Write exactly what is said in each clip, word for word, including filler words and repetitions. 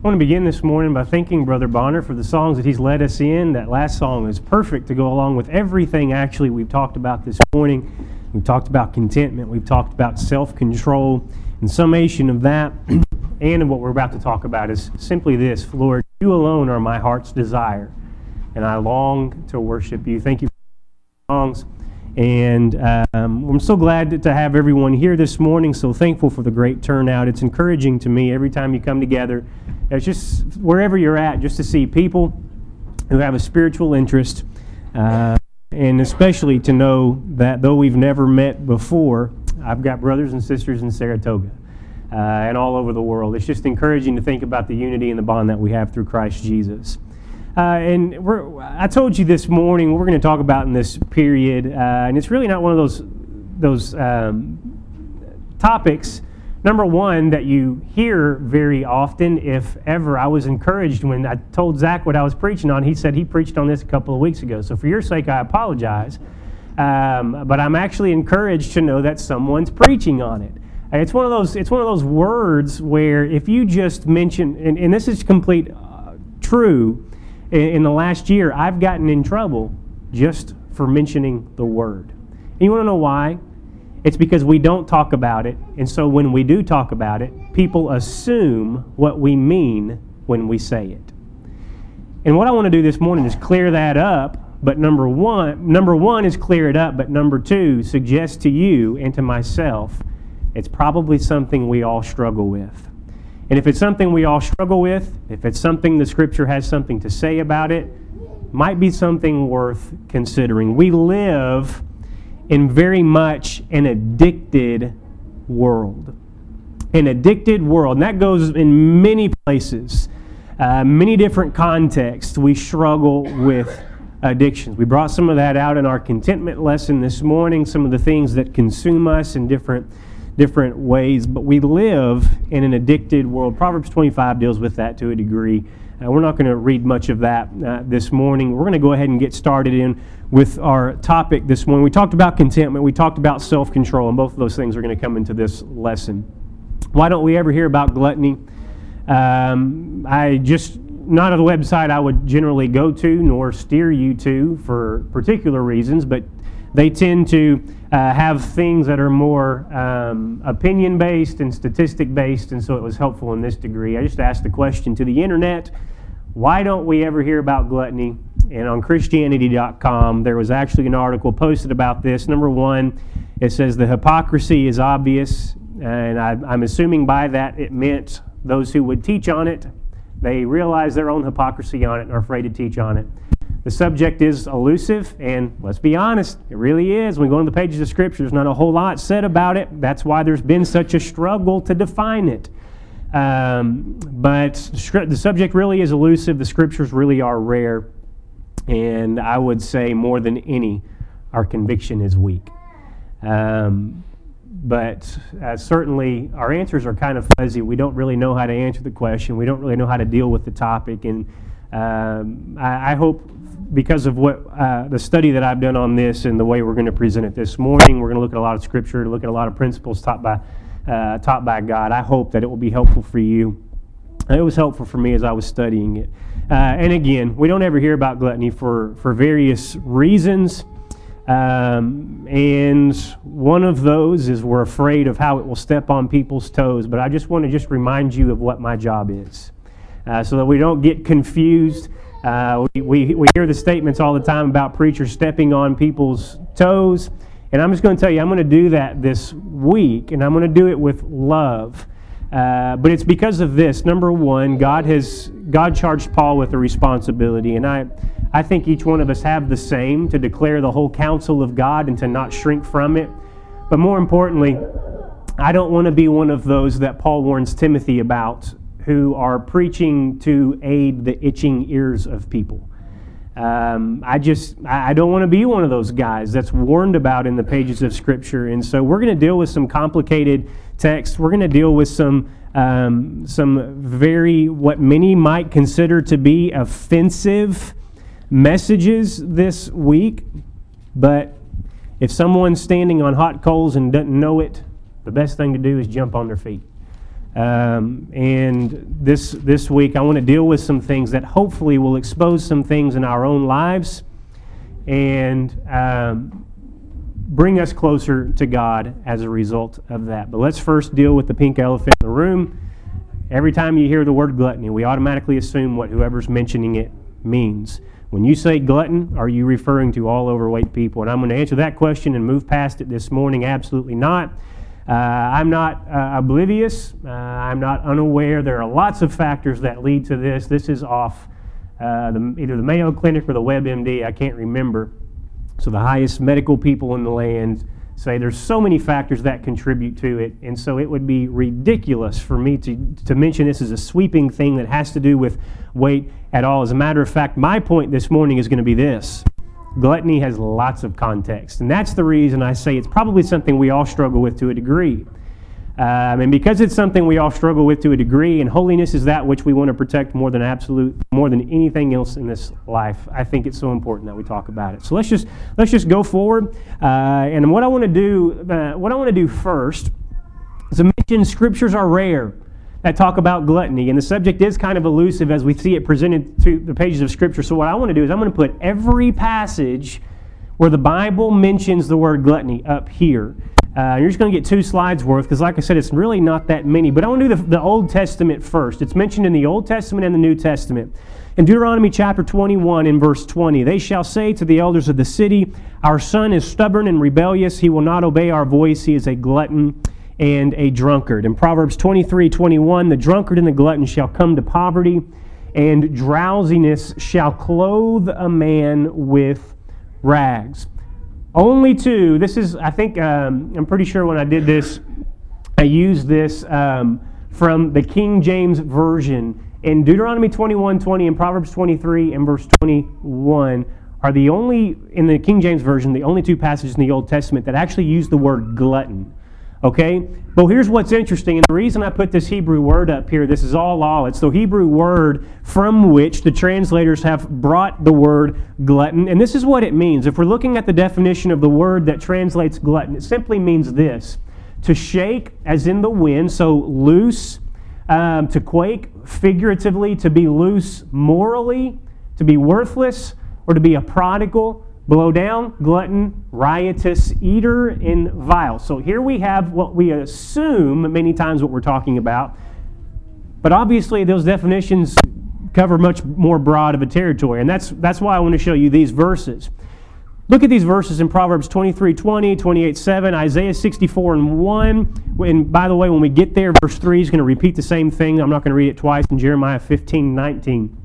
I want to begin this morning by thanking Brother Bonner for the songs that he's led us in. That last song is perfect to go along with everything actually we've talked about this morning. We've talked about contentment. We've talked about self-control. In summation of that, and what we're about to talk about is simply this: Lord, you alone are my heart's desire, and I long to worship you. Thank you for the songs. And um, I'm so glad to have everyone here this morning, so thankful for the great turnout. It's encouraging to me every time you come together. It's just wherever you're at, just to see people who have a spiritual interest, uh, and especially to know that though we've never met before, I've got brothers and sisters in Saratoga uh, and all over the world. It's just encouraging to think about the unity and the bond that we have through Christ Jesus. Uh, and we're, I told you this morning what we're going to talk about in this period, uh, and it's really not one of those those um, topics, number one, that you hear very often, if ever. I was encouraged when I told Zach what I was preaching on. He said he preached on this a couple of weeks ago. So for your sake, I apologize. Um, but I'm actually encouraged to know that someone's preaching on it. It's one of those. It's one of those words where if you just mention, and, and this is complete uh, true. In the last year, I've gotten in trouble just for mentioning the word. And you want to know why? It's because we don't talk about it, and so when we do talk about it, people assume what we mean when we say it. And what I want to do this morning is clear that up, but number one, number one is clear it up, but number two, suggest to you and to myself, it's probably something we all struggle with. And if it's something we all struggle with, if it's something the Scripture has something to say about it, might be something worth considering. We live in very much an addicted world. An addicted world. And that goes in many places, uh, many different contexts. We struggle with addictions. We brought some of that out in our contentment lesson this morning, some of the things that consume us in different different ways, but we live in an addicted world. Proverbs twenty-five deals with that to a degree. Uh, we're not going to read much of that uh, this morning. We're going to go ahead and get started in with our topic this morning. We talked about contentment. We talked about self-control, and both of those things are going to come into this lesson. Why don't we ever hear about gluttony? Um, I just, not a website I would generally go to nor steer you to for particular reasons, but they tend to uh, have things that are more um, opinion-based and statistic-based, and so it was helpful in this degree. I just asked the question to the internet, why don't we ever hear about gluttony? And on Christianity dot com, there was actually an article posted about this. Number one, it says the hypocrisy is obvious, and I, I'm assuming by that it meant those who would teach on it, they realize their own hypocrisy on it and are afraid to teach on it. The subject is elusive, and let's be honest, it really is. When we go into the pages of Scripture, there's not a whole lot said about it. That's why there's been such a struggle to define it. Um, but the subject really is elusive. The Scriptures really are rare. And I would say more than any, our conviction is weak. Um, but uh, certainly our answers are kind of fuzzy. We don't really know how to answer the question. We don't really know how to deal with the topic. And um, I, I hope, because of what uh, the study that I've done on this and the way we're going to present it this morning, we're going to look at a lot of Scripture, look at a lot of principles taught by uh, taught by God. I hope that it will be helpful for you. It was helpful for me as I was studying it. Uh, and again, we don't ever hear about gluttony for, for various reasons. Um, and one of those is we're afraid of how it will step on people's toes. But I just want to just remind you of what my job is, uh, so that we don't get confused. Uh, we, we, we hear the statements all the time about preachers stepping on people's toes. And I'm just going to tell you, I'm going to do that this week, and I'm going to do it with love. Uh, but it's because of this. Number one, God has God charged Paul with a responsibility, and I, I think each one of us have the same, to declare the whole counsel of God and to not shrink from it. But more importantly, I don't want to be one of those that Paul warns Timothy about, who are preaching to aid the itching ears of people. Um, I just, I don't want to be one of those guys that's warned about in the pages of Scripture. And so we're going to deal with some complicated texts. We're going to deal with some, um, some very, what many might consider to be offensive messages this week. But if someone's standing on hot coals and doesn't know it, the best thing to do is jump on their feet. Um, and this this week I want to deal with some things that hopefully will expose some things in our own lives and um, bring us closer to God as a result of that. But let's first deal with the pink elephant in the room. Every time you hear the word gluttony, we automatically assume what whoever's mentioning it means. When you say glutton, are you referring to all overweight people? And I'm going to answer that question and move past it this morning. Absolutely not. Uh, I'm not uh, oblivious. Uh, I'm not unaware. There are lots of factors that lead to this. This is off uh, the, either the Mayo Clinic or the WebMD. I can't remember. So the highest medical people in the land say there's so many factors that contribute to it, and so it would be ridiculous for me to, to mention this as a sweeping thing that has to do with weight at all. As a matter of fact, my point this morning is going to be this. Gluttony has lots of context, and that's the reason I say it's probably something we all struggle with to a degree. Um, and because it's something we all struggle with to a degree, and holiness is that which we want to protect more than absolute, more than anything else in this life, I think it's so important that we talk about it. So let's just let's just go forward. Uh, and what I want to do, uh, what I want to do first, is to mention scriptures are rare that talk about gluttony, and the subject is kind of elusive as we see it presented to the pages of Scripture. So what I want to do is I'm going to put every passage where the Bible mentions the word gluttony up here. Uh, you're just going to get two slides worth because, like I said, it's really not that many. But I want to do the, the Old Testament first. It's mentioned in the Old Testament and the New Testament. In Deuteronomy chapter twenty-one in verse twenty, they shall say to the elders of the city, our son is stubborn and rebellious. He will not obey our voice. He is a glutton and a drunkard. In Proverbs twenty-three twenty-one, the drunkard and the glutton shall come to poverty, and drowsiness shall clothe a man with rags. Only two, this is, I think, um, I'm pretty sure when I did this, I used this um, from the King James Version. In Deuteronomy twenty-one twenty and Proverbs twenty-three and verse twenty-one are the only, in the King James Version, the only two passages in the Old Testament that actually use the word glutton. Okay? But here's what's interesting, and the reason I put this Hebrew word up here, this is all law. It's the Hebrew word from which the translators have brought the word glutton. And this is what it means. If we're looking at the definition of the word that translates glutton, it simply means this: to shake as in the wind, so loose, um, to quake figuratively, to be loose morally, to be worthless, or to be a prodigal. Blow down, glutton, riotous, eater, and vile. So here we have what we assume many times what we're talking about. But obviously those definitions cover much more broad of a territory. And that's that's why I want to show you these verses. Look at these verses in Proverbs twenty-three twenty, twenty-eight seven, Isaiah sixty-four and one. And by the way, when we get there, verse three is going to repeat the same thing. I'm not going to read it twice. In Jeremiah fifteen nineteen.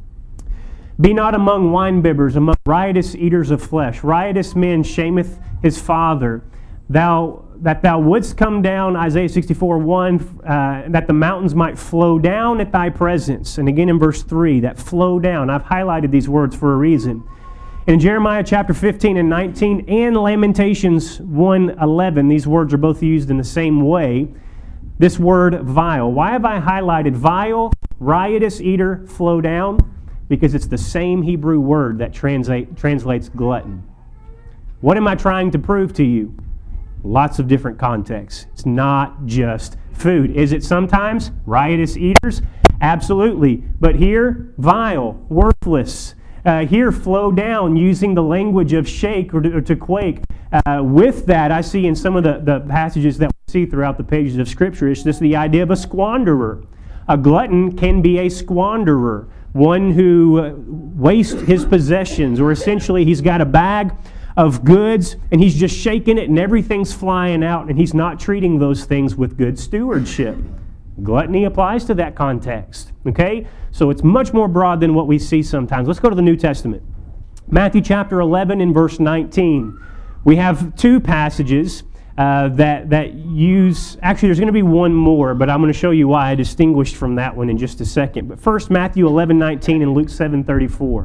Be not among winebibbers, among riotous eaters of flesh. Riotous men shameth his father. Thou that thou wouldst come down, Isaiah sixty-four one, uh, that the mountains might flow down at thy presence. And again in verse three, that flow down. I've highlighted these words for a reason. In Jeremiah chapter fifteen and nineteen and Lamentations one eleven, these words are both used in the same way. This word vile. Why have I highlighted vile, riotous eater, flow down? Because it's the same Hebrew word that translate, translates glutton. What am I trying to prove to you? Lots of different contexts. It's not just food. Is it sometimes? Riotous eaters? Absolutely. But here, vile, worthless. Uh, here, flow down, using the language of shake or to, or to quake. Uh, with that, I see in some of the, the passages that we see throughout the pages of Scripture, it's just the idea of a squanderer. A glutton can be a squanderer. One who wastes his possessions, or essentially he's got a bag of goods and he's just shaking it and everything's flying out and he's not treating those things with good stewardship. Gluttony applies to that context. Okay? So it's much more broad than what we see sometimes. Let's go to the New Testament. Matthew chapter eleven and verse nineteen. We have two passages Uh, that that use, actually there's going to be one more, but I'm going to show you why I distinguished from that one in just a second. But first, Matthew eleven nineteen and Luke seven thirty-four.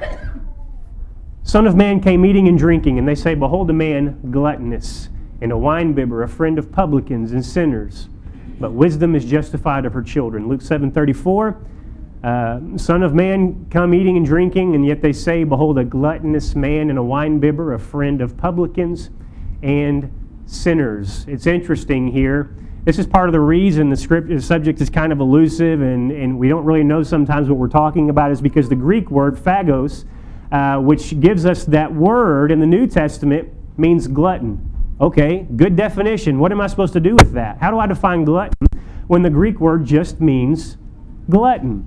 Son of Man came eating and drinking, and they say, behold a man gluttonous, and a winebibber, a friend of publicans and sinners. But wisdom is justified of her children. Luke seven thirty-four. Uh, Son of Man come eating and drinking, and yet they say, behold a gluttonous man and a winebibber, a friend of publicans and sinners. It's interesting here This is part of the reason the script the subject is kind of elusive and, and we don't really know sometimes what we're talking about, is because the Greek word phagos, uh, which gives us that word in the New Testament, means glutton. Okay, good definition. What am I supposed to do with that? How do I define glutton when the Greek word just means glutton?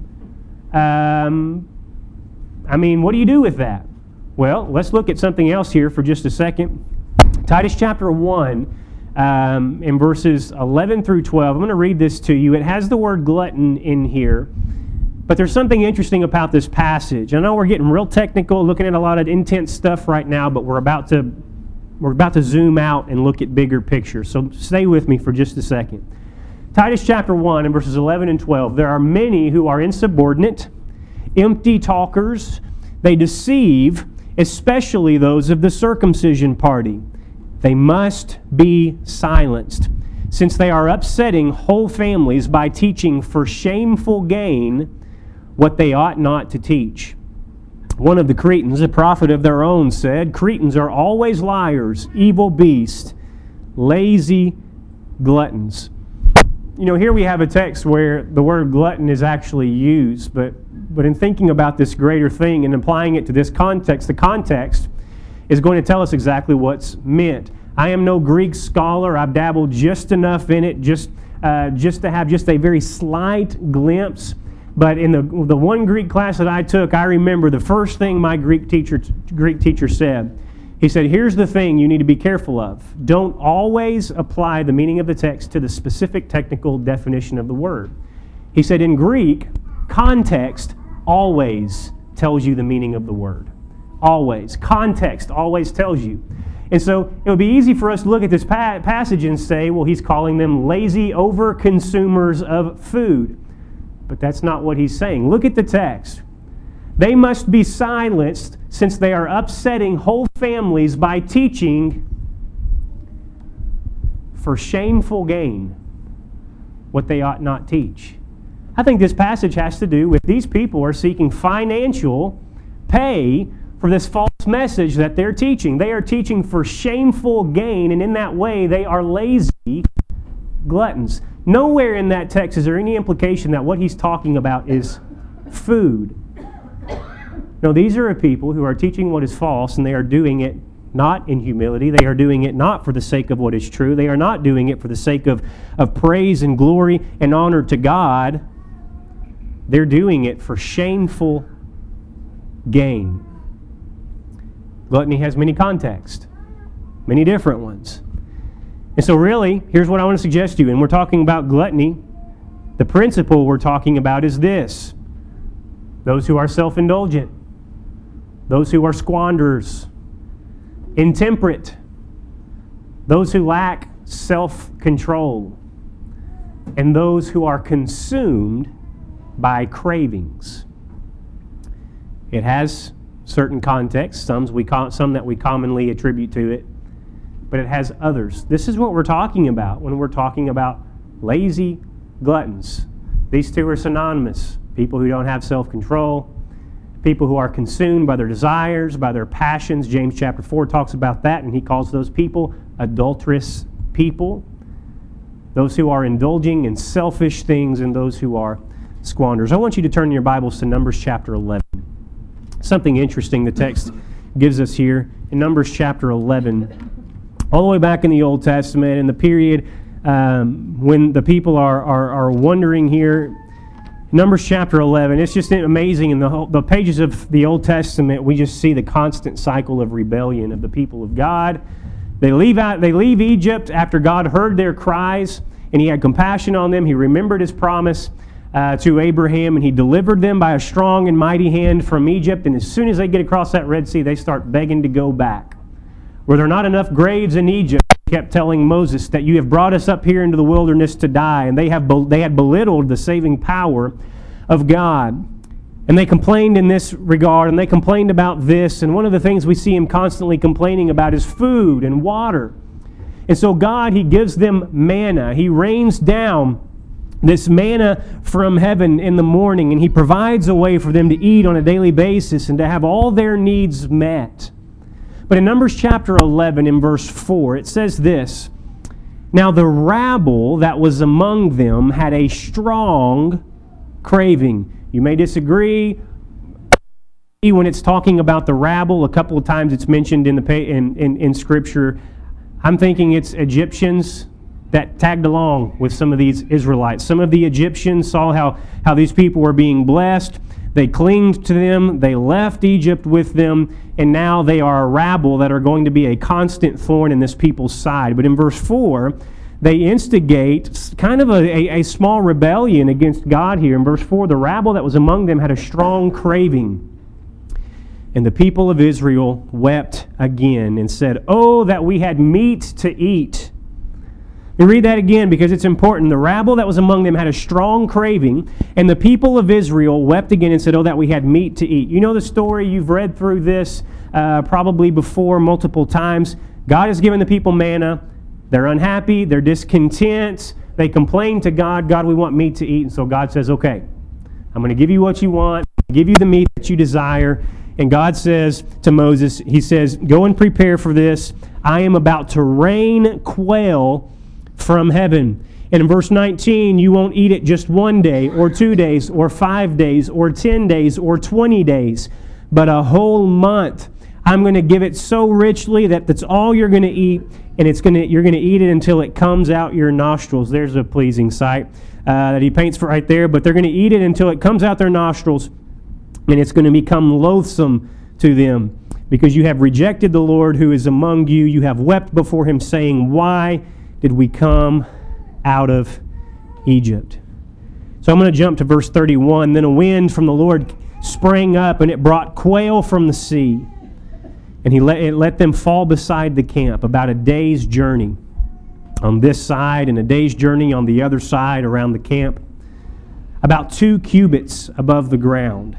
Um, I mean, what do you do with that? Well, let's look at something else here for just a second. Titus chapter one, um, in verses eleven through twelve. I'm going to read this to you. It has the word glutton in here. But there's something interesting about this passage. I know we're getting real technical, looking at a lot of intense stuff right now, but we're about to we're about to zoom out and look at bigger pictures. So stay with me for just a second. Titus chapter one and verses eleven and twelve. There are many who are insubordinate, empty talkers. They deceive, especially those of the circumcision party. They must be silenced, since they are upsetting whole families by teaching for shameful gain what they ought not to teach. One of the Cretans, a prophet of their own, said, Cretans are always liars, evil beasts, lazy gluttons. You know, here we have a text where the word glutton is actually used, but, but in thinking about this greater thing and applying it to this context, the context is going to tell us exactly what's meant. I am no Greek scholar. I've dabbled just enough in it, just uh, just to have just a very slight glimpse. But in the the one Greek class that I took, I remember the first thing my Greek teacher Greek teacher said. He said, here's the thing you need to be careful of. Don't always apply the meaning of the text to the specific technical definition of the word. He said, in Greek, context always tells you the meaning of the word. Always. Context always tells you. And so it would be easy for us to look at this pa- passage and say, well, he's calling them lazy over-consumers of food. But that's not what he's saying. Look at the text. They must be silenced since they are upsetting whole families by teaching for shameful gain what they ought not teach. I think this passage has to do with these people are seeking financial pay for this false message that they're teaching. They are teaching for shameful gain, and in that way they are lazy gluttons. Nowhere in that text is there any implication that what he's talking about is food. No, these are a people who are teaching what is false, and they are doing it not in humility. They are doing it not for the sake of what is true. They are not doing it for the sake of, of praise and glory and honor to God. They're doing it for shameful gain. Gluttony has many contexts, many different ones. And so really, here's what I want to suggest to you. And we're talking about gluttony. The principle we're talking about is this. Those who are self-indulgent, those who are squanderers, intemperate, those who lack self-control, and those who are consumed by cravings. It has certain contexts, some, we, some that we commonly attribute to it, but it has others. This is what we're talking about when we're talking about lazy gluttons. These two are synonymous. People who don't have self-control, people who are consumed by their desires, by their passions. James chapter four talks about that, and he calls those people adulterous people. Those who are indulging in selfish things, and those who are squanders. I want you to turn your Bibles to Numbers chapter eleven. Something interesting the text gives us here in Numbers chapter eleven. All the way back in the Old Testament, in the period um, when the people are, are, are wandering here, Numbers chapter eleven, it's just amazing. In the, whole, the pages of the Old Testament, we just see the constant cycle of rebellion of the people of God. They leave out, they leave Egypt after God heard their cries, and He had compassion on them. He remembered His promise uh, to Abraham, and He delivered them by a strong and mighty hand from Egypt. And as soon as they get across that Red Sea, they start begging to go back. Were there not enough graves in Egypt? He kept telling Moses that you have brought us up here into the wilderness to die. And they have they had belittled the saving power of God. And they complained in this regard, and they complained about this. And one of the things we see Him constantly complaining about is food and water. And so God, He gives them manna. He rains down this manna from heaven in the morning, and He provides a way for them to eat on a daily basis and to have all their needs met. But in Numbers chapter eleven, in verse four, it says this, Now the rabble that was among them had a strong craving. You may disagree. When it's talking about the rabble, a couple of times it's mentioned in the in, in, in Scripture. I'm thinking it's Egyptians that tagged along with some of these Israelites. Some of the Egyptians saw how, how these people were being blessed. They clinged to them. They left Egypt with them. And now they are a rabble that are going to be a constant thorn in this people's side. But in verse four, they instigate kind of a, a, a small rebellion against God here. In verse four, the rabble that was among them had a strong craving. And the people of Israel wept again and said, "Oh, that we had meat to eat." We read that again because it's important. The rabble that was among them had a strong craving, and the people of Israel wept again and said, "Oh, that we had meat to eat." You know the story. You've read through this uh, probably before multiple times. God has given the people manna. They're unhappy. They're discontent. They complain to God, "God, we want meat to eat." And so God says, "Okay, I'm going to give you what you want. I'm going to give you the meat that you desire." And God says to Moses, He says, "Go and prepare for this. I am about to rain quail from heaven." And in verse nineteen, you won't eat it just one day or two days or five days or ten days or twenty days, but a whole month. I'm going to give it so richly that that's all you're going to eat, and it's going to you're going to eat it until it comes out your nostrils. There's a pleasing sight uh, that he paints for right there. But they're going to eat it until it comes out their nostrils, and it's going to become loathsome to them, because you have rejected the Lord who is among you. You have wept before Him, saying, "Why did we come out of Egypt?" So I'm going to jump to verse thirty-one. Then a wind from the Lord sprang up, and it brought quail from the sea. And he let, it let them fall beside the camp, about a day's journey on this side and a day's journey on the other side around the camp, about two cubits above the ground.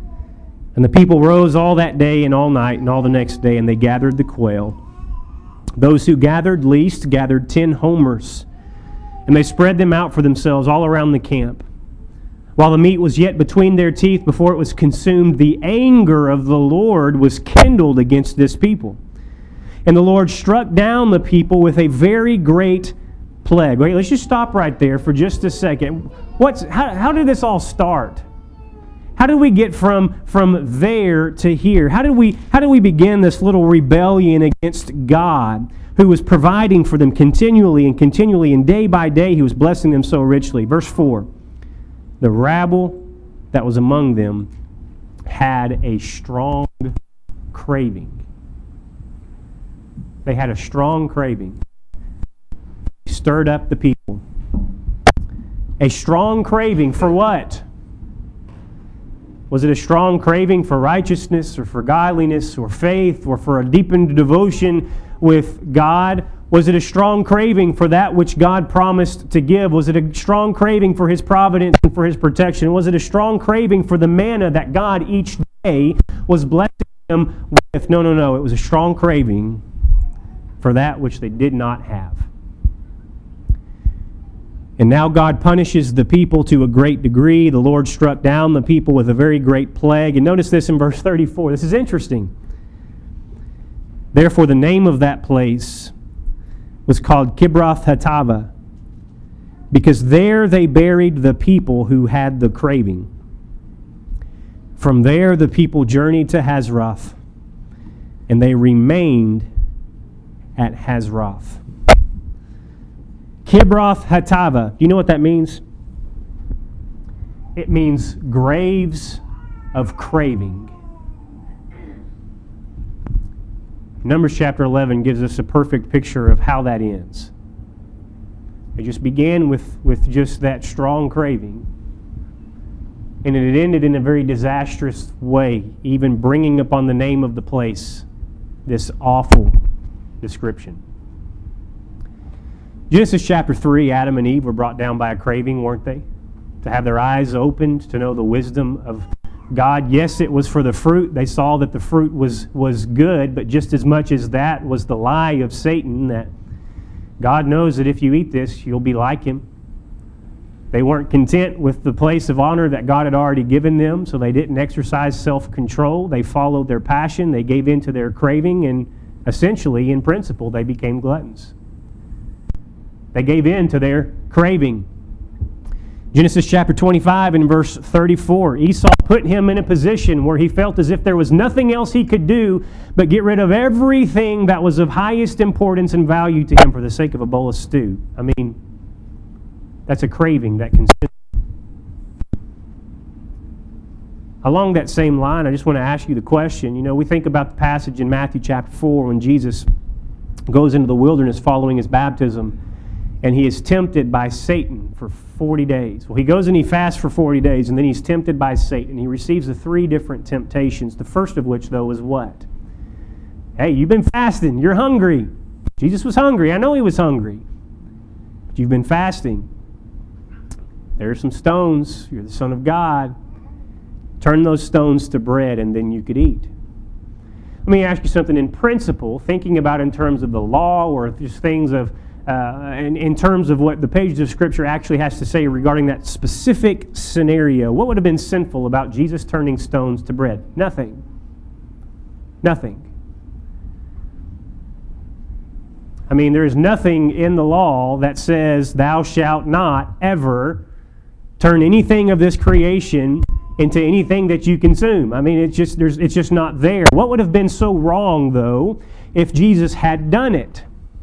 And the people rose all that day and all night and all the next day, and they gathered the quail. Those who gathered least gathered ten homers, and they spread them out for themselves all around the camp. While the meat was yet between their teeth before it was consumed, the anger of the Lord was kindled against this people. And the Lord struck down the people with a very great plague. Wait, let's just stop right there for just a second. What's how, how did this all start? How did we get from, from there to here? How did we how did we begin this little rebellion against God, who was providing for them continually and continually, and day by day He was blessing them so richly? Verse four, the rabble that was among them had a strong craving. They had a strong craving. He stirred up the people. A strong craving for what? Was it a strong craving for righteousness or for godliness or faith or for a deepened devotion with God? Was it a strong craving for that which God promised to give? Was it a strong craving for His providence and for His protection? Was it a strong craving for the manna that God each day was blessing them with? No, no, no. It was a strong craving for that which they did not have. And now God punishes the people to a great degree. The Lord struck down the people with a very great plague. And notice this in verse thirty-four. This is interesting. Therefore, the name of that place was called Kibroth Hattaavah, because there they buried the people who had the craving. From there the people journeyed to Hazeroth, and they remained at Hazeroth. Kibroth Hattaavah. Do you know what that means? It means graves of craving. Numbers chapter eleven gives us a perfect picture of how that ends. It just began with, with just that strong craving. And it ended in a very disastrous way, even bringing upon the name of the place this awful description. Genesis chapter three, Adam and Eve were brought down by a craving, weren't they? To have their eyes opened, to know the wisdom of God. Yes, it was for the fruit. They saw that the fruit was, was good, but just as much as that was the lie of Satan, that God knows that if you eat this, you'll be like Him. They weren't content with the place of honor that God had already given them, so they didn't exercise self-control. They followed their passion. They gave in to their craving, and essentially, in principle, they became gluttons. They gave in to their craving. Genesis chapter twenty-five and verse thirty-four, Esau put him in a position where he felt as if there was nothing else he could do but get rid of everything that was of highest importance and value to him for the sake of a bowl of stew. I mean, that's a craving that consumes. Along that same line, I just want to ask you the question. You know, we think about the passage in Matthew chapter four when Jesus goes into the wilderness following his baptism, and he is tempted by Satan for forty days. Well, he goes and he fasts for forty days, and then he's tempted by Satan. He receives the three different temptations, the first of which, though, is what? Hey, you've been fasting. You're hungry. Jesus was hungry. I know he was hungry. But you've been fasting. There are some stones. You're the Son of God. Turn those stones to bread, and then you could eat. Let me ask you something in principle, thinking about in terms of the law or just things of, uh, in, in terms of what the pages of Scripture actually has to say regarding that specific scenario. What would have been sinful about Jesus turning stones to bread? Nothing. Nothing. I mean, there is nothing in the law that says, thou shalt not ever turn anything of this creation into anything that you consume. I mean, it's just there's it's just not there. What would have been so wrong, though, if Jesus had done it?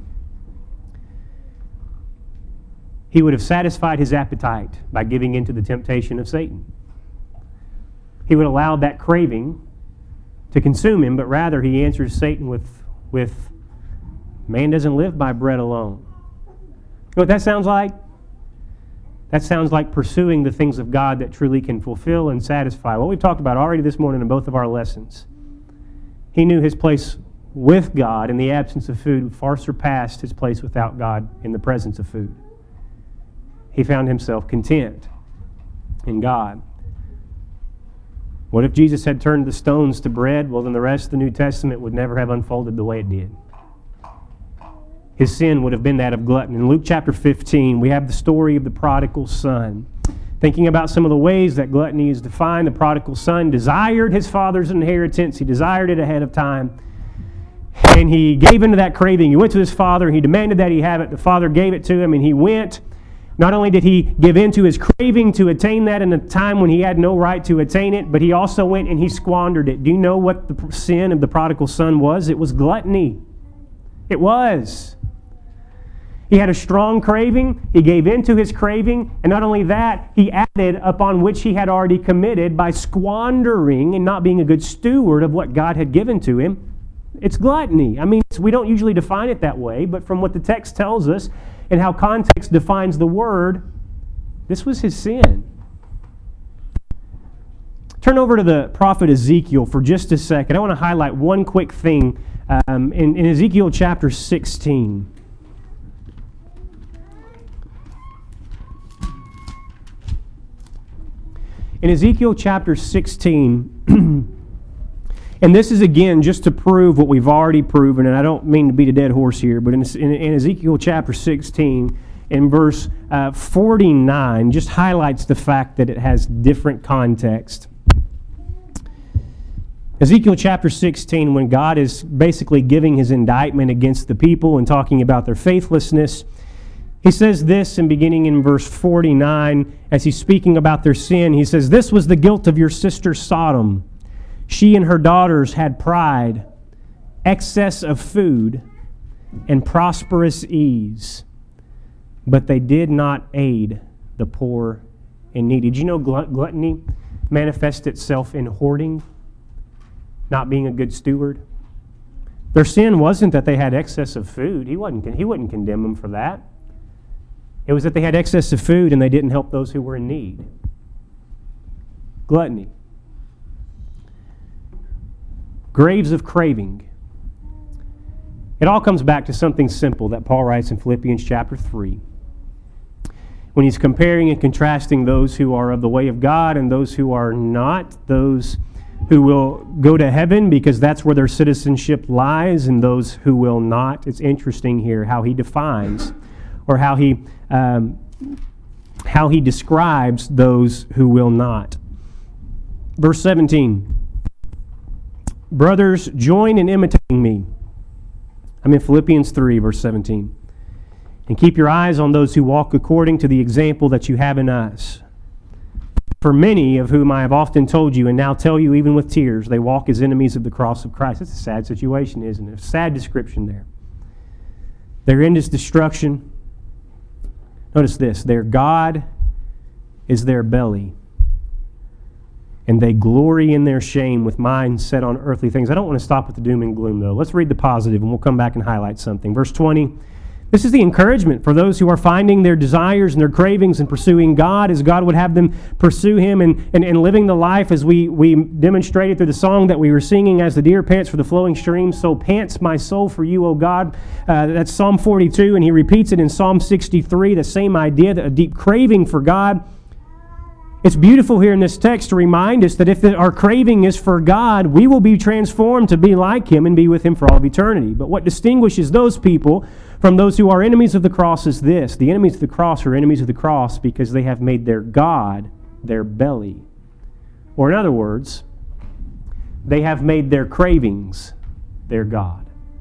He would have satisfied his appetite by giving in to the temptation of Satan. He would have allowed that craving to consume him, but rather he answers Satan with, with man doesn't live by bread alone. You know what that sounds like? That sounds like pursuing the things of God that truly can fulfill and satisfy. What we've talked about already this morning in both of our lessons. He knew his place with God in the absence of food far surpassed his place without God in the presence of food. He found himself content in God. What if Jesus had turned the stones to bread? Well, then the rest of the New Testament would never have unfolded the way it did. His sin would have been that of gluttony. In Luke chapter fifteen, we have the story of the prodigal son. Thinking about some of the ways that gluttony is defined, the prodigal son desired his father's inheritance. He desired it ahead of time. And he gave into that craving. He went to his father. He demanded that he have it. The father gave it to him, and he went. Not only did he give in to his craving to attain that in a time when he had no right to attain it, but he also went and he squandered it. Do you know what the sin of the prodigal son was? It was gluttony. It was. He had a strong craving. He gave in to his craving. And not only that, he added upon which he had already committed by squandering and not being a good steward of what God had given to him. It's gluttony. I mean, we don't usually define it that way, but from what the text tells us and how context defines the word, this was his sin. Turn over to the prophet Ezekiel for just a second. I want to highlight one quick thing um, in, in Ezekiel chapter sixteen. In Ezekiel chapter sixteen, and this is again just to prove what we've already proven, and I don't mean to beat a dead horse here, but in, in, in Ezekiel chapter sixteen, in verse uh, forty-nine, just highlights the fact that it has different context. Ezekiel chapter sixteen, when God is basically giving his indictment against the people and talking about their faithlessness, he says this, in beginning in verse forty-nine, as he's speaking about their sin, he says, "This was the guilt of your sister Sodom. She and her daughters had pride, excess of food, and prosperous ease, but they did not aid the poor and needy." Did you know glut- gluttony manifests itself in hoarding, not being a good steward? Their sin wasn't that they had excess of food. He wasn't, he wouldn't condemn them for that. It was that they had excess of food and they didn't help those who were in need. Gluttony. Graves of craving. It all comes back to something simple that Paul writes in Philippians chapter three. When he's comparing and contrasting those who are of the way of God and those who are not, those who will go to heaven because that's where their citizenship lies, and those who will not. It's interesting here how he defines or how he um, how he describes those who will not. Verse seventeen. "Brothers, join in imitating me." I'm in Philippians three, verse seventeen. And keep your eyes on those who walk according to the example that you have in us. For many of whom I have often told you, and now tell you even with tears, they walk as enemies of the cross of Christ. It's a sad situation, isn't it? A sad description there. Their end is destruction. Notice this, their God is their belly, and they glory in their shame with minds set on earthly things. I don't want to stop at the doom and gloom, though. Let's read the positive, and we'll come back and highlight something. Verse twenty, this is the encouragement for those who are finding their desires and their cravings and pursuing God as God would have them pursue Him and, and, and living the life as we, we demonstrated through the song that we were singing, as the deer pants for the flowing streams, so pants my soul for you, O God. Uh, that's Psalm forty-two, and he repeats it in Psalm sixty-three, the same idea, that a deep craving for God. It's beautiful here in this text to remind us that if our craving is for God, we will be transformed to be like Him and be with Him for all of eternity. But what distinguishes those people from those who are enemies of the cross is this. The enemies of the cross are enemies of the cross because they have made their God their belly. Or in other words, they have made their cravings their God.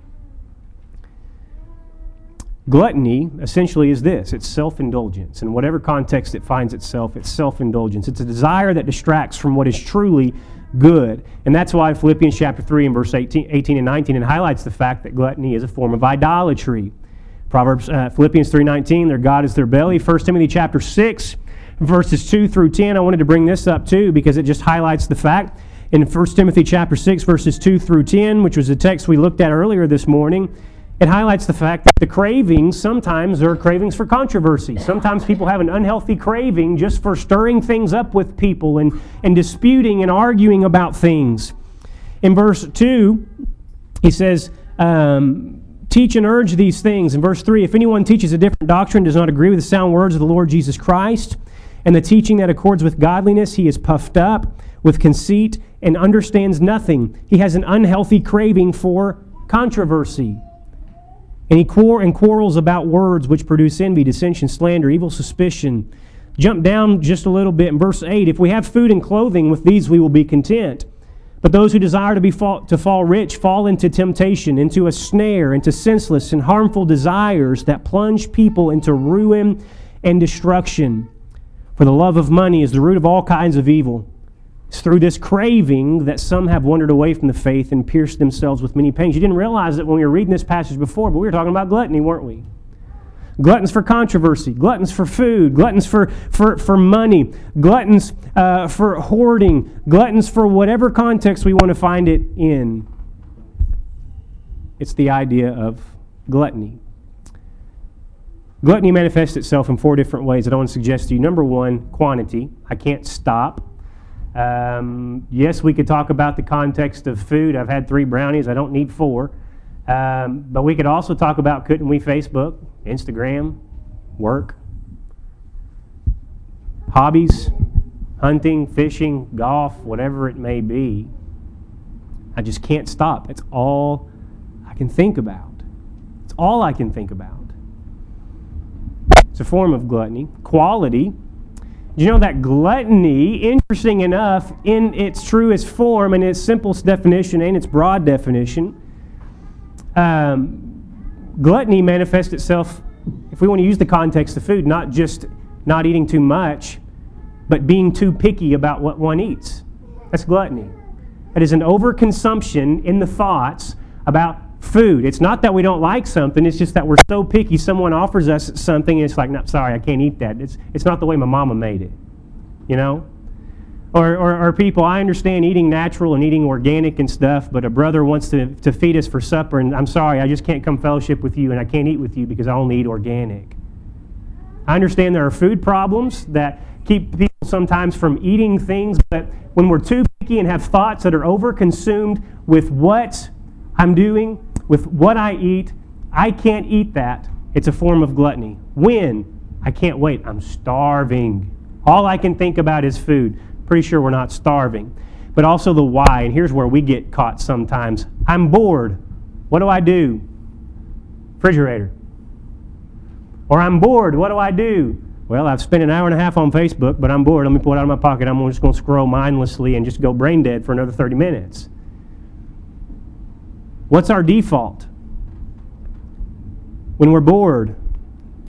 Gluttony essentially is this. It's self-indulgence. In whatever context it finds itself, it's self-indulgence. It's a desire that distracts from what is truly good. And that's why Philippians chapter three and verse eighteen, eighteen and nineteen, it highlights the fact that gluttony is a form of idolatry. Proverbs, uh, Philippians three nineteen, their God is their belly. First Timothy chapter six, verses two through ten. I wanted to bring this up too because it just highlights the fact. In First Timothy chapter six, verses two through ten, which was the text we looked at earlier this morning, it highlights the fact that the cravings sometimes are cravings for controversy. Sometimes people have an unhealthy craving just for stirring things up with people and, and disputing and arguing about things. In verse two, he says, um, teach and urge these things. In verse three, if anyone teaches a different doctrine, does not agree with the sound words of the Lord Jesus Christ, and the teaching that accords with godliness, he is puffed up with conceit and understands nothing. He has an unhealthy craving for controversy. And he quar- and quarrels about words which produce envy, dissension, slander, evil suspicion. Jump down just a little bit in verse eight. If we have food and clothing, with these we will be content. But those who desire to be fall, to fall rich fall into temptation, into a snare, into senseless and harmful desires that plunge people into ruin and destruction. For the love of money is the root of all kinds of evil. It's through this craving that some have wandered away from the faith and pierced themselves with many pains. You didn't realize that when we were reading this passage before, but we were talking about gluttony, weren't we? Gluttons for controversy, gluttons for food, gluttons for, for, for money, gluttons uh, for hoarding, gluttons for whatever context we want to find it in. It's the idea of gluttony. Gluttony manifests itself in four different ways that I want to suggest to you. Number one, quantity. I can't stop. Um, yes, we could talk about the context of food. I've had three brownies. I don't need four. Um, but we could also talk about, couldn't we, Facebook, Instagram, work, hobbies, hunting, fishing, golf, whatever it may be. I just can't stop. It's all I can think about. It's all I can think about. It's a form of gluttony. Quality. You know that gluttony, interesting enough, in its truest form and its simplest definition and its broad definition, um, gluttony manifests itself, if we want to use the context of food, not just not eating too much, but being too picky about what one eats. That's gluttony. It is an overconsumption in the thoughts about food. It's not that we don't like something, it's just that we're so picky. Someone offers us something and it's like, no, sorry, I can't eat that. It's it's not the way my mama made it, you know? Or, or, or people, I understand eating natural and eating organic and stuff, but a brother wants to, to feed us for supper and I'm sorry, I just can't come fellowship with you and I can't eat with you because I only eat organic. I understand there are food problems that keep people sometimes from eating things, but when we're too picky and have thoughts that are over-consumed with what I'm doing, with what I eat, I can't eat that. It's a form of gluttony. When? I can't wait. I'm starving. All I can think about is food. Pretty sure we're not starving. But also the why, and here's where we get caught sometimes. I'm bored. What do I do? Refrigerator. Or I'm bored. What do I do? Well, I've spent an hour and a half on Facebook, but I'm bored. Let me pull it out of my pocket. I'm just going to scroll mindlessly and just go brain dead for another thirty minutes. What's our default? When we're bored,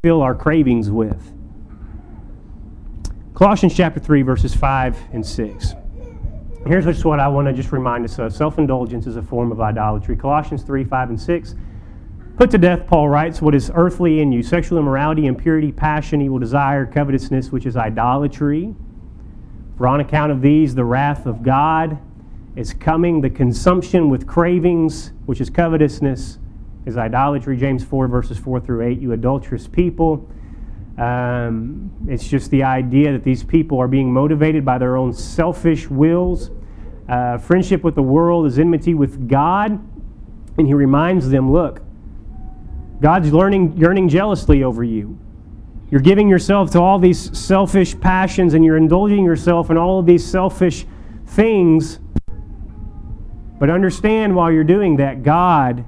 fill our cravings with. Colossians chapter three, verses five and six. Here's just what I want to just remind us of. Self-indulgence is a form of idolatry. Colossians three, five, and six. Put to death, Paul writes, what is earthly in you, sexual immorality, impurity, passion, evil desire, covetousness, which is idolatry. For on account of these, the wrath of God is coming. The consumption with cravings, which is covetousness, is idolatry. James four, verses four through eight. You adulterous people. Um, it's just the idea that these people are being motivated by their own selfish wills. Uh, friendship with the world is enmity with God. And he reminds them, look, God's learning, yearning jealously over you. You're giving yourself to all these selfish passions and you're indulging yourself in all of these selfish things. But understand while you're doing that, God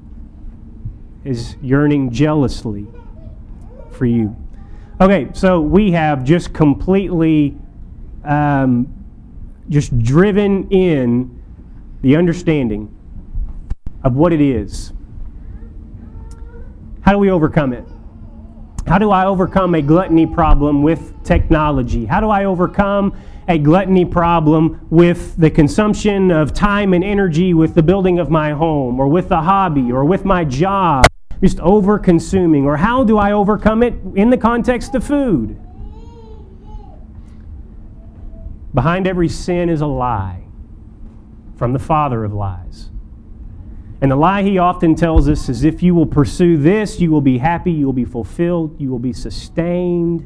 is yearning jealously for you. Okay, so we have just completely um, just driven in the understanding of what it is. How do we overcome it? How do I overcome a gluttony problem with technology? How do I overcome a gluttony problem with the consumption of time and energy with the building of my home or with a hobby or with my job? Just over-consuming. Or how do I overcome it in the context of food? Behind every sin is a lie from the father of lies. And the lie he often tells us is if you will pursue this, you will be happy, you will be fulfilled, you will be sustained.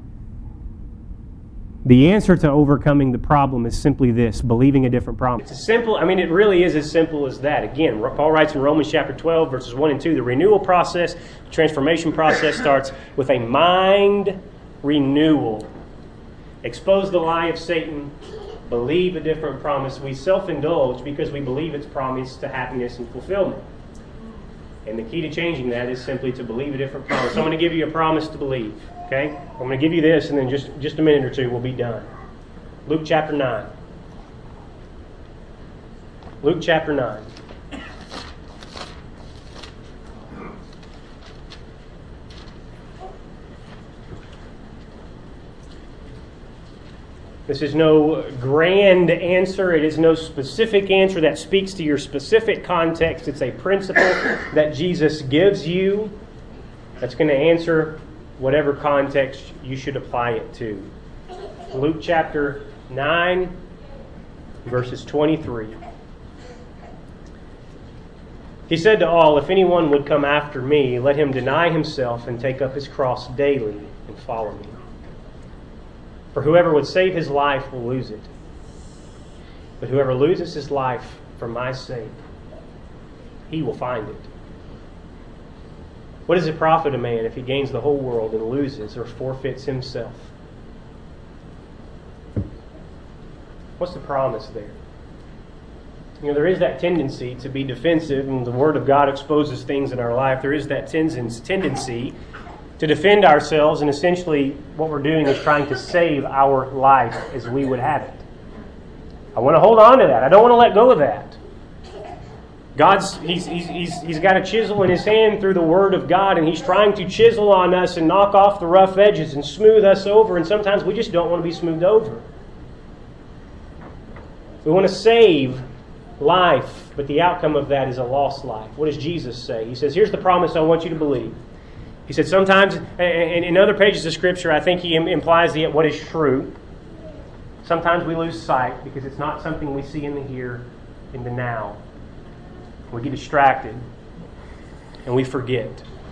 The answer to overcoming the problem is simply this, believing a different promise. It's simple, I mean, it really is as simple as that. Again, Paul writes in Romans chapter twelve, verses one and two, the renewal process, the transformation process starts with a mind renewal. Expose the lie of Satan, believe a different promise. We self-indulge because we believe it's promised to happiness and fulfillment. And the key to changing that is simply to believe a different promise. So I'm going to give you a promise to believe. Okay? I'm going to give you this, and then just, just a minute or two, we'll be done. Luke chapter nine. Luke chapter nine. This is no grand answer. It is no specific answer that speaks to your specific context. It's a principle that Jesus gives you that's going to answer whatever context you should apply it to. Luke chapter nine, verses twenty-three. He said to all, if anyone would come after me, let him deny himself and take up his cross daily and follow me. For whoever would save his life will lose it. But whoever loses his life for my sake, he will find it. What does it profit a man if he gains the whole world and loses or forfeits himself? What's the promise there? You know, there is that tendency to be defensive, and the Word of God exposes things in our life. There is that tendency to defend ourselves, and essentially what we're doing is trying to save our life as we would have it. I want to hold on to that. I don't want to let go of that. God's he's, he's, he's, he's got a chisel in His hand through the Word of God, and He's trying to chisel on us and knock off the rough edges and smooth us over, and sometimes we just don't want to be smoothed over. We want to save life, but the outcome of that is a lost life. What does Jesus say? He says, here's the promise I want you to believe. He said sometimes, and in other pages of Scripture, I think He implies the, what is true. Sometimes we lose sight because it's not something we see in the here, in the now. We get distracted and we forget.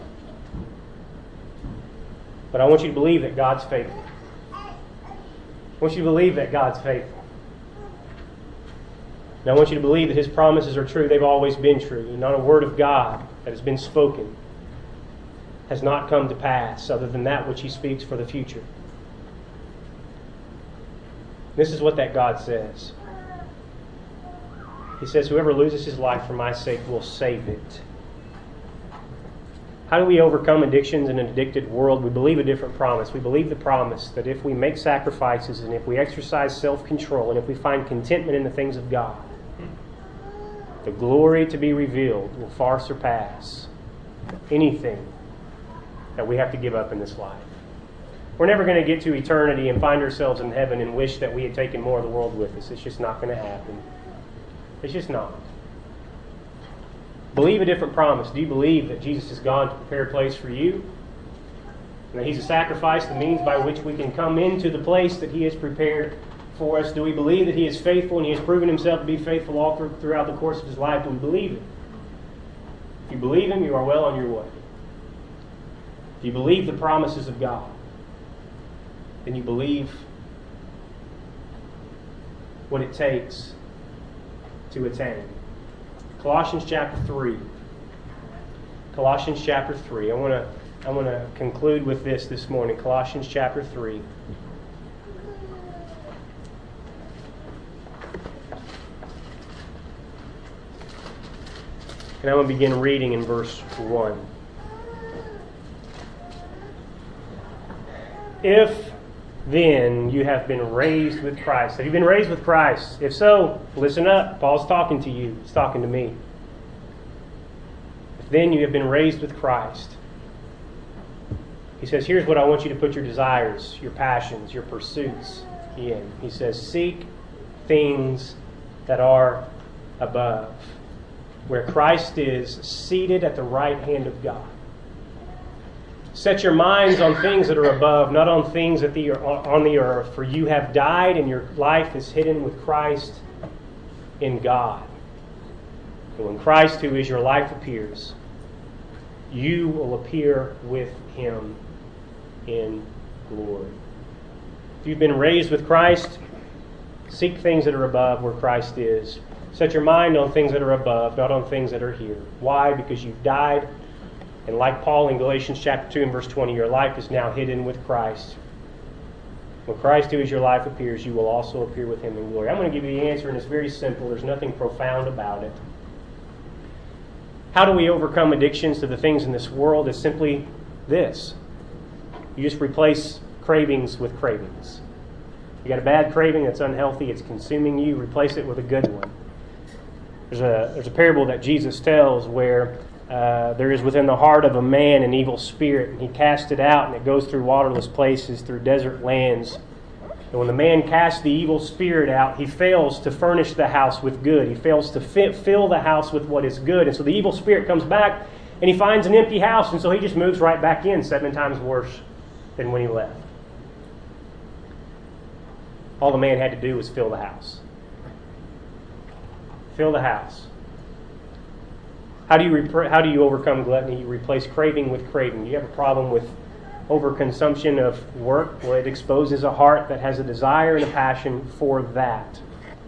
But I want you to believe that God's faithful. I want you to believe that God's faithful. Now I want you to believe that His promises are true. They've always been true. And not a word of God that has been spoken has not come to pass other than that which He speaks for the future. This is what that God says. He says, whoever loses his life for my sake will save it. How do we overcome addictions in an addicted world? We believe a different promise. We believe the promise that if we make sacrifices and if we exercise self-control and if we find contentment in the things of God, the glory to be revealed will far surpass anything that we have to give up in this life. We're never going to get to eternity and find ourselves in heaven and wish that we had taken more of the world with us. It's just not going to happen. It's just not. Believe a different promise. Do you believe that Jesus has gone to prepare a place for you? And that He's a sacrifice, the means by which we can come into the place that He has prepared for us? Do we believe that He is faithful and He has proven Himself to be faithful all through, throughout the course of His life? Do we believe it? If you believe Him, you are well on your way. If you believe the promises of God, then you believe what it takes to attain. Colossians chapter three. Colossians chapter three. I want to I want to conclude with this this morning. Colossians chapter three. And I'm going to begin reading in verse one. If then you have been raised with Christ. Have you been raised with Christ? If so, listen up. Paul's talking to you. He's talking to me. If then you have been raised with Christ. He says, here's what I want you to put your desires, your passions, your pursuits in. He says, seek things that are above, where Christ is seated at the right hand of God. Set your minds on things that are above, not on things that the, on the earth. For you have died, and your life is hidden with Christ in God. And when Christ, who is your life, appears, you will appear with Him in glory. If you've been raised with Christ, seek things that are above, where Christ is. Set your mind on things that are above, not on things that are here. Why? Because you've died. And like Paul in Galatians chapter two and verse twenty, your life is now hidden with Christ. When Christ, who is your life, appears, you will also appear with Him in glory. I'm going to give you the answer, and it's very simple. There's nothing profound about it. How do we overcome addictions to the things in this world? It's simply this. You just replace cravings with cravings. You got a bad craving that's unhealthy, it's consuming you, replace it with a good one. There's a, there's a parable that Jesus tells where Uh, there is within the heart of a man an evil spirit, and he casts it out, and it goes through waterless places, through desert lands. And when the man casts the evil spirit out, he fails to furnish the house with good. He fails to fit, fill the house with what is good. And so the evil spirit comes back, and he finds an empty house, and so he just moves right back in, seven times worse than when he left. All the man had to do was fill the house. Fill the house. How do you repre- how do you overcome gluttony? You replace craving with craving. You have a problem with overconsumption of work? Well, it exposes a heart that has a desire and a passion for that.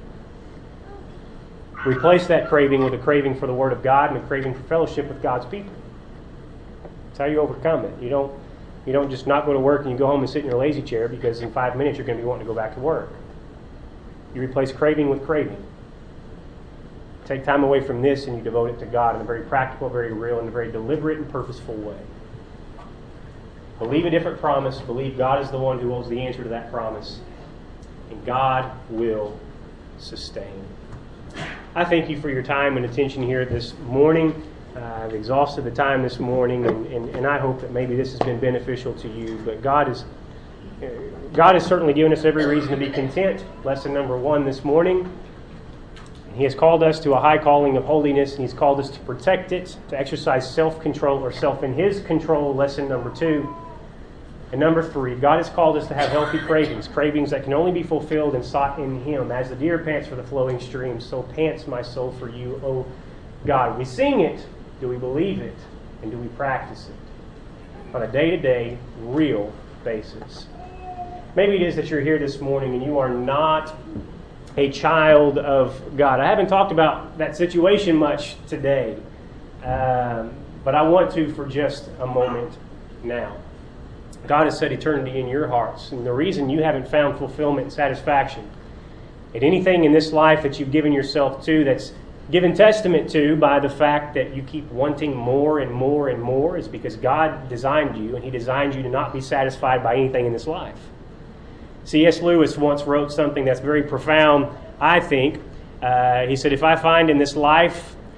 Replace that craving with a craving for the Word of God and a craving for fellowship with God's people. That's how you overcome it. You don't you don't just not go to work and you go home and sit in your lazy chair because in five minutes you're going to be wanting to go back to work. You replace craving with craving. Take time away from this and you devote it to God in a very practical, very real, and a very deliberate and purposeful way. Believe a different promise. Believe God is the one who holds the answer to that promise. And God will sustain. I thank you for your time and attention here this morning. Uh, I've exhausted the time this morning, and, and, and I hope that maybe this has been beneficial to you. But God is, uh, God has certainly given us every reason to be content. Lesson number one this morning. He has called us to a high calling of holiness, and He's called us to protect it, to exercise self-control or self in His control, lesson number two. And number three, God has called us to have healthy cravings, cravings that can only be fulfilled and sought in Him. As the deer pants for the flowing streams, so pants my soul for you, O God. We sing it. Do we believe it? And do we practice it on a day-to-day, real basis? Maybe it is that you're here this morning and you are not a child of God. I haven't talked about that situation much today, um, but I want to for just a moment now. God has set eternity in your hearts, and the reason you haven't found fulfillment and satisfaction in anything in this life that you've given yourself to, that's given testament to by the fact that you keep wanting more and more and more, is because God designed you, and He designed you to not be satisfied by anything in this life. C S Lewis once wrote something that's very profound, I think. Uh, he said, if I find in this life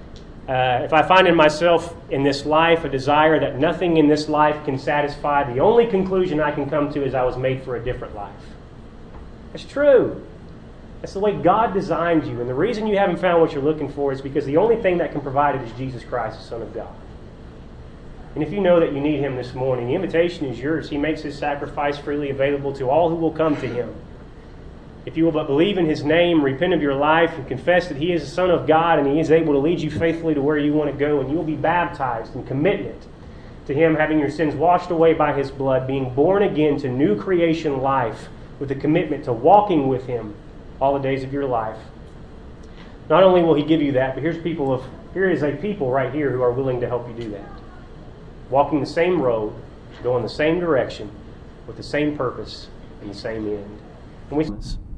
Uh, if I find in myself in this life a desire that nothing in this life can satisfy, the only conclusion I can come to is I was made for a different life. That's true. That's the way God designed you. And the reason you haven't found what you're looking for is because the only thing that can provide it is Jesus Christ, the Son of God. And if you know that you need Him this morning, the invitation is yours. He makes His sacrifice freely available to all who will come to Him. If you will but believe in His name, repent of your life, and confess that He is the Son of God and He is able to lead you faithfully to where you want to go, and you will be baptized in commitment to Him, having your sins washed away by His blood, being born again to new creation life with a commitment to walking with Him all the days of your life. Not only will He give you that, but here's people of here is a people right here who are willing to help you do that. Walking the same road, going the same direction, with the same purpose and the same end. And we